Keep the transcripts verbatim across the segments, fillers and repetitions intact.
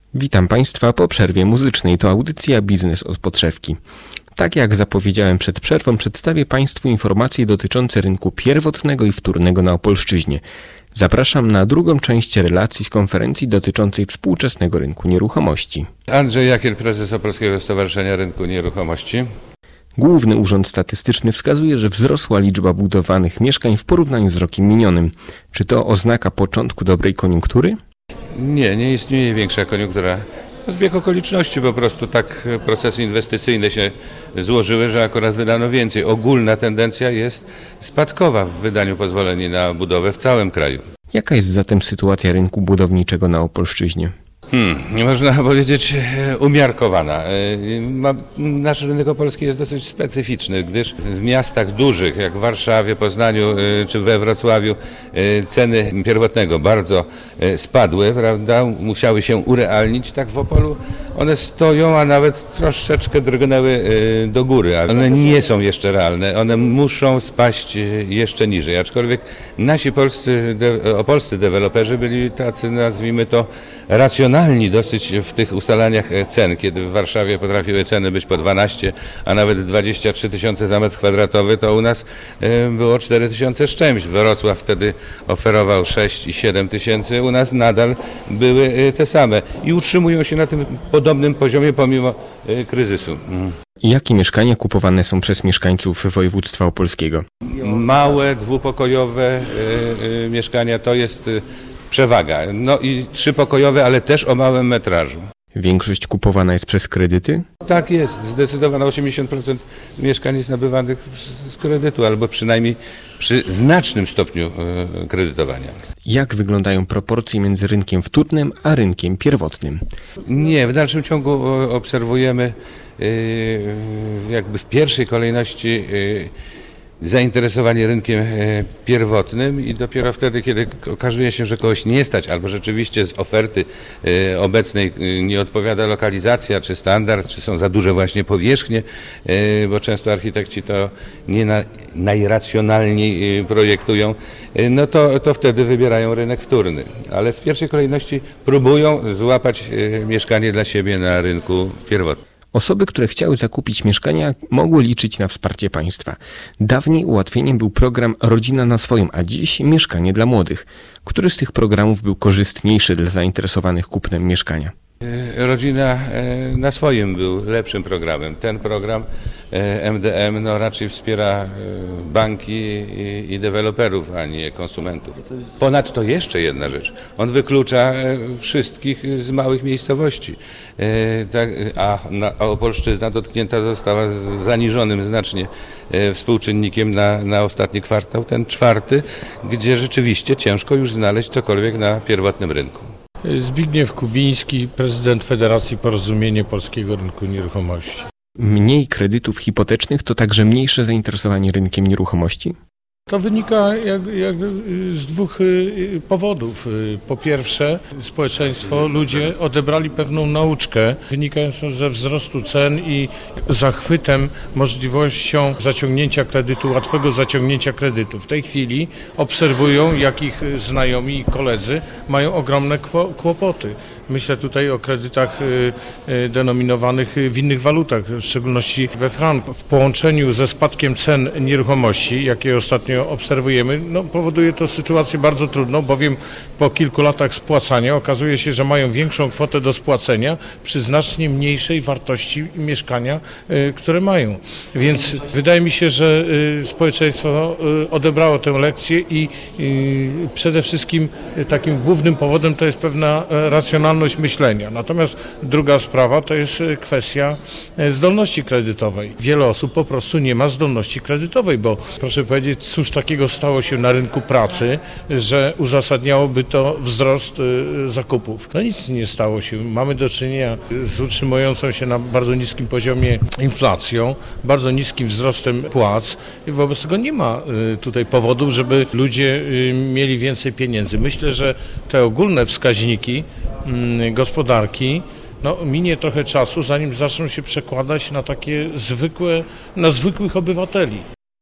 Witam Państwa po przerwie muzycznej. To audycja Biznes od podszewki. Tak jak zapowiedziałem przed przerwą, przedstawię Państwu informacje dotyczące rynku pierwotnego i wtórnego na Opolszczyźnie. Zapraszam na drugą część relacji z konferencji dotyczącej współczesnego rynku nieruchomości. Andrzej Jakiel, prezes Opolskiego Stowarzyszenia Rynku Nieruchomości. Główny Urząd Statystyczny wskazuje, że wzrosła liczba budowanych mieszkań w porównaniu z rokiem minionym. Czy to oznaka początku dobrej koniunktury? Nie, nie istnieje większa koniunktura. To zbieg okoliczności, po prostu tak procesy inwestycyjne się złożyły, że akurat wydano więcej. Ogólna tendencja jest spadkowa w wydaniu pozwoleń na budowę w całym kraju. Jaka jest zatem sytuacja rynku budowniczego na Opolszczyźnie? Hmm, można powiedzieć umiarkowana. Nasz rynek opolski jest dosyć specyficzny, gdyż w miastach dużych jak w Warszawie, Poznaniu czy we Wrocławiu ceny pierwotnego bardzo spadły, prawda? Musiały się urealnić. Tak w Opolu one stoją, a nawet troszeczkę drgnęły do góry, a one nie są jeszcze realne. One muszą spaść jeszcze niżej, aczkolwiek nasi polscy, opolscy deweloperzy byli tacy, nazwijmy to, racjonalni dosyć w tych ustalaniach cen, kiedy w Warszawie potrafiły ceny być po dwanaście, a nawet dwadzieścia trzy tysiące za metr kwadratowy, to u nas było cztery tysiące z czymś. Wrocław wtedy oferował sześć i siedem tysięcy, u nas nadal były te same i utrzymują się na tym podobnym poziomie pomimo kryzysu. Jakie mieszkania kupowane są przez mieszkańców województwa opolskiego? Małe, dwupokojowe y, y, mieszkania to jest y, przewaga. No i trzypokojowe, ale też o małym metrażu. Większość kupowana jest przez kredyty? Tak jest. Zdecydowanie osiemdziesiąt procent mieszkań jest nabywanych z kredytu, albo przynajmniej przy znacznym stopniu y, kredytowania. Jak wyglądają proporcje między rynkiem wtórnym a rynkiem pierwotnym? Nie, w dalszym ciągu obserwujemy y, jakby w pierwszej kolejności y, zainteresowanie rynkiem pierwotnym i dopiero wtedy, kiedy okazuje się, że kogoś nie stać albo rzeczywiście z oferty obecnej nie odpowiada lokalizacja czy standard, czy są za duże właśnie powierzchnie, bo często architekci to nie na, najracjonalniej projektują, no to, to wtedy wybierają rynek wtórny. Ale w pierwszej kolejności próbują złapać mieszkanie dla siebie na rynku pierwotnym. Osoby, które chciały zakupić mieszkania, mogły liczyć na wsparcie państwa. Dawniej ułatwieniem był program Rodzina na swoim, a dziś Mieszkanie dla młodych. Który z tych programów był korzystniejszy dla zainteresowanych kupnem mieszkania? Rodzina na swoim był lepszym programem. Ten program M D M no raczej wspiera banki i, i deweloperów, a nie konsumentów. Ponadto jeszcze jedna rzecz. On wyklucza wszystkich z małych miejscowości. A, a Opolszczyzna dotknięta została z zaniżonym znacznie współczynnikiem na, na ostatni kwartał, ten czwarty, gdzie rzeczywiście ciężko już znaleźć cokolwiek na pierwotnym rynku. Zbigniew Kubiński, prezydent Federacji Porozumienie Polskiego Rynku Nieruchomości. Mniej kredytów hipotecznych to także mniejsze zainteresowanie rynkiem nieruchomości? To wynika jak, jak z dwóch powodów. Po pierwsze, społeczeństwo, ludzie odebrali pewną nauczkę wynikającą ze wzrostu cen i zachwytem, możliwością zaciągnięcia kredytu, łatwego zaciągnięcia kredytu. W tej chwili obserwują, jak ich znajomi i koledzy mają ogromne kłopoty. Myślę tutaj o kredytach denominowanych w innych walutach, w szczególności we franku. W połączeniu ze spadkiem cen nieruchomości, jakie ostatnio obserwujemy, no, powoduje to sytuację bardzo trudną, bowiem po kilku latach spłacania okazuje się, że mają większą kwotę do spłacenia przy znacznie mniejszej wartości mieszkania, które mają. Więc wydaje mi się, że społeczeństwo odebrało tę lekcję i przede wszystkim takim głównym powodem to jest pewna racjonalność myślenia. Natomiast druga sprawa to jest kwestia zdolności kredytowej. Wiele osób po prostu nie ma zdolności kredytowej, bo proszę powiedzieć, cóż takiego stało się na rynku pracy, że uzasadniałoby to wzrost zakupów. No nic nie stało się. Mamy do czynienia z utrzymującą się na bardzo niskim poziomie inflacją, bardzo niskim wzrostem płac i wobec tego nie ma tutaj powodów, żeby ludzie mieli więcej pieniędzy. Myślę, że te ogólne wskaźniki gospodarki, no minie trochę czasu, zanim zaczną się przekładać na takie zwykłe, na zwykłych obywateli.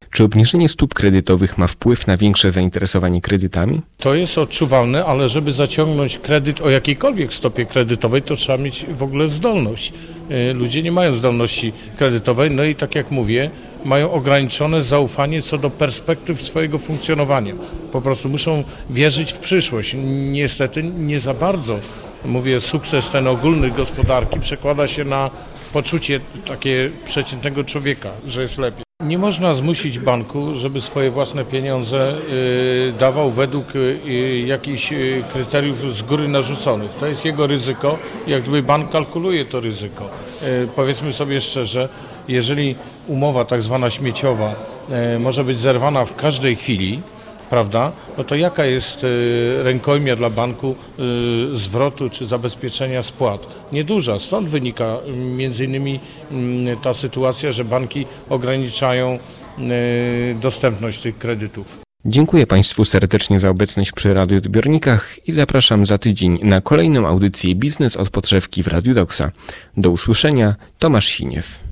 Czy obniżenie stóp kredytowych ma wpływ na większe zainteresowanie kredytami? To jest odczuwalne, ale żeby zaciągnąć kredyt o jakiejkolwiek stopie kredytowej, to trzeba mieć w ogóle zdolność. Ludzie nie mają zdolności kredytowej, no i tak jak mówię, mają ograniczone zaufanie co do perspektyw swojego funkcjonowania. Po prostu muszą wierzyć w przyszłość. Niestety nie za bardzo, mówię, sukces ten ogólny gospodarki przekłada się na poczucie takie przeciętnego człowieka, że jest lepiej. Nie można zmusić banku, żeby swoje własne pieniądze y, dawał według y, jakichś y, kryteriów z góry narzuconych. To jest jego ryzyko, jak gdyby bank kalkuluje to ryzyko. Y, powiedzmy sobie szczerze, jeżeli umowa tak zwana śmieciowa y, może być zerwana w każdej chwili, prawda, no to jaka jest y, rękojmia dla banku y, zwrotu czy zabezpieczenia spłat? Nieduża. Stąd wynika y, między innymi y, ta sytuacja, że banki ograniczają y, dostępność tych kredytów. Dziękuję Państwu serdecznie za obecność przy radioodbiornikach i zapraszam za tydzień na kolejną audycję Biznes od podszewki w Radiu Doksa. Do usłyszenia, Tomasz Siniew.